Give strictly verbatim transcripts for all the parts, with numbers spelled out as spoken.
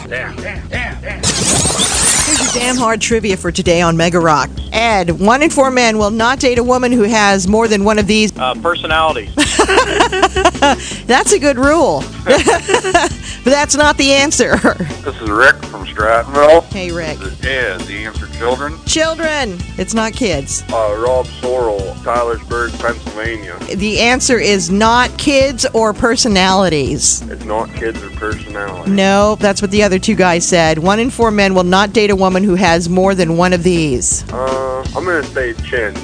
damn, damn, damn, damn. Here's your damn hard trivia for today on Mega Rock. Ed, one in four men will not date a woman who has more than one of these. Uh, personalities. That's a good rule. But that's not the answer. This is Rick from Strattonville. Hey, Rick. Yeah, the answer, children. Children. It's not kids. Uh, Rob Sorrell, Tylersburg, Pennsylvania. The answer is not kids or personalities. It's not kids or personality. No, that's what the other two guys said. One in four men will not date a woman who has more than one of these. Uh, I'm going to say chins.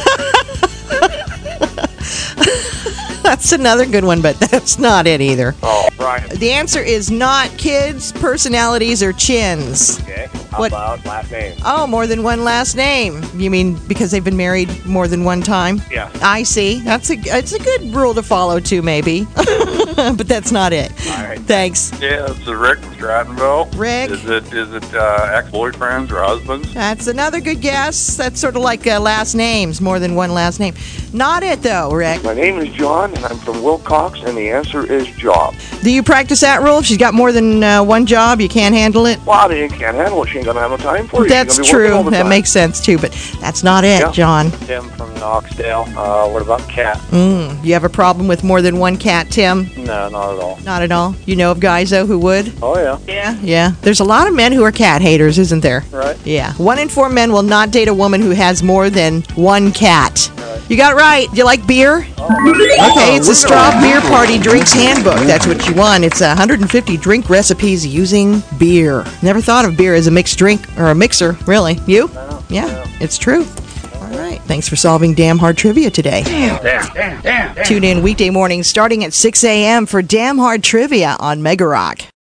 That's another good one, but that's not it either. Oh, Brian. The answer is not kids, personalities, or chins. Okay. How What? about last name? Oh, more than one last name. You mean because they've been married more than one time? Yeah. I see. That's a it's a good rule to follow too, maybe. But that's not it. All right. Thanks, Yeah, this is Rick from Strattonville. Rick. Is it is it uh, ex-boyfriends or husbands? That's another good guess. That's sort of like uh, last names, more than one last name. Not it though, Rick. My name is John, and I'm from Wilcox, and the answer is job. Do you practice that rule? If she's got more than uh, one job, you can't handle it? Well, you can't handle it. She ain't gonna have no time for you. That's She's gonna be working all true. the That time. makes sense too, but that's not it, Yeah. John. Tim from Knoxdale. Uh, what about cat? Mm, you have a problem with more than one cat, Tim? No, not at all. Not at all. You know of guys though who would? Oh, yeah. Yeah. Yeah. There's a lot of men who are cat haters, isn't there? Right. Yeah. One in four men will not date a woman who has more than one cat. Right. You got it right. Do you like beer? Okay, it's a Straw Beer Party Drinks Handbook. That's what you want. It's one hundred fifty drink recipes using beer. Never thought of beer as a mixed drink or a mixer, really. You? No, Yeah, no. it's true. All right. Thanks for solving damn hard trivia today. Damn, damn, damn, damn. Tune in weekday mornings starting at six a.m. for Damn Hard Trivia on Mega Rock.